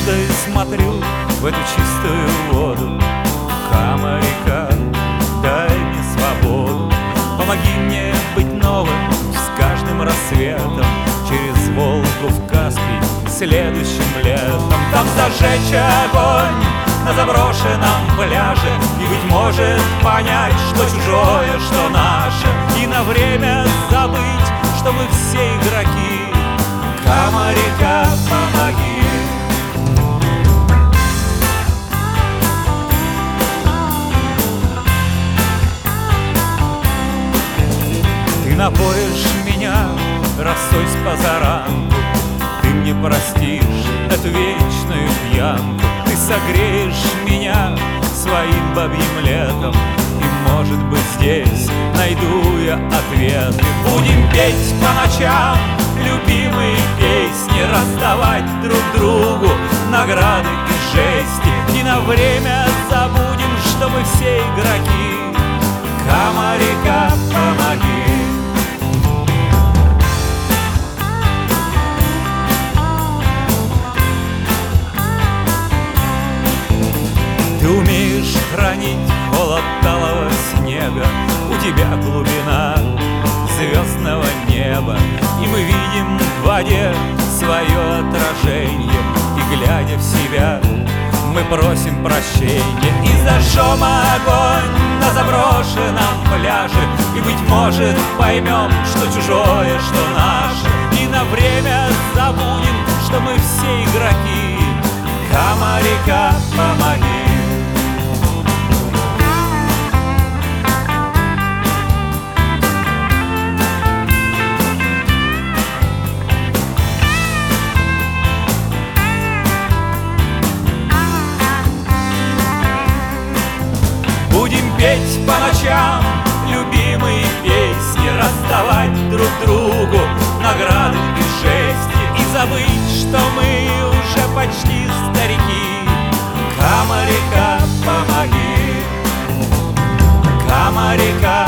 надеждой смотрю в эту чистую воду. Кама-река, дай мне свободу, помоги мне быть новым с каждым рассветом. Через Волгу в Каспий следующим летом. Там зажечь огонь на заброшенном пляже и, быть может, понять, что чужое, что наше, и на время забыть, что мы все игроки. Кама-река, помоги. Ты напоишь меня росой с позаранку, ты мне простишь эту вечную пьянку, ты согреешь меня своим бабьим летом, и, может быть, здесь найду я ответы. Будем петь по ночам любимые песни, раздавать друг другу награды и жести, и на время забудем, что мы все игроки. Кама-река, помоги. Ты умеешь хранить холод талого снега, у тебя глубина звездного неба, и мы видим в воде свое отражение, и, глядя в себя, мы просим прощения. И зажжем огонь на заброшенном пляже, и, быть может, поймем, что чужое, что наше, и на время забудем, что мы все игроки. Кама-река, помоги. Будем петь по ночам любимые песни, раздавать друг другу награды и жести, и забыть, что мы уже почти старики. Кама-река, помоги. Кама-река,